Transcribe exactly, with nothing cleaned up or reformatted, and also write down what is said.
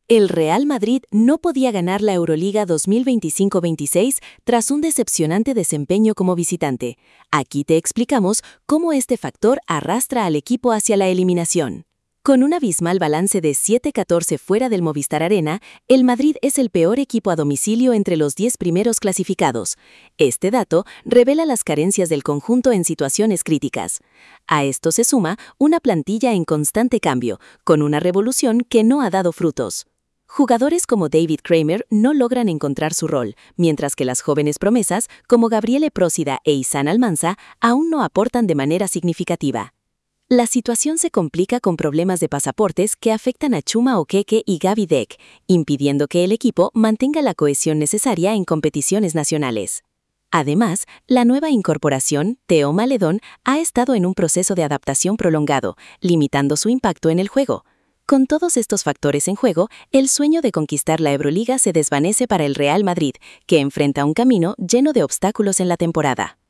El Real Madrid no podía ganar la Euroliga dos mil veinticinco veintiséis tras un decepcionante desempeño como visitante. Aquí te explicamos cómo este factor arrastra al equipo hacia la eliminación. Con un abismal balance de siete catorce fuera del Movistar Arena, el Madrid es el peor equipo a domicilio entre los diez primeros clasificados. Este dato revela las carencias del conjunto en situaciones críticas. A esto se suma una plantilla en constante cambio, con una revolución que no ha dado frutos. Jugadores como David Kramer no logran encontrar su rol, mientras que las jóvenes promesas como Gabriele Prósida e Izan Almanza aún no aportan de manera significativa. La situación se complica con problemas de pasaportes que afectan a Chuma Okeke y Gaby Deck, impidiendo que el equipo mantenga la cohesión necesaria en competiciones nacionales. Además, la nueva incorporación, Theo Maledón, ha estado en un proceso de adaptación prolongado, limitando su impacto en el juego. Con todos estos factores en juego, el sueño de conquistar la Euroliga se desvanece para el Real Madrid, que enfrenta un camino lleno de obstáculos en la temporada.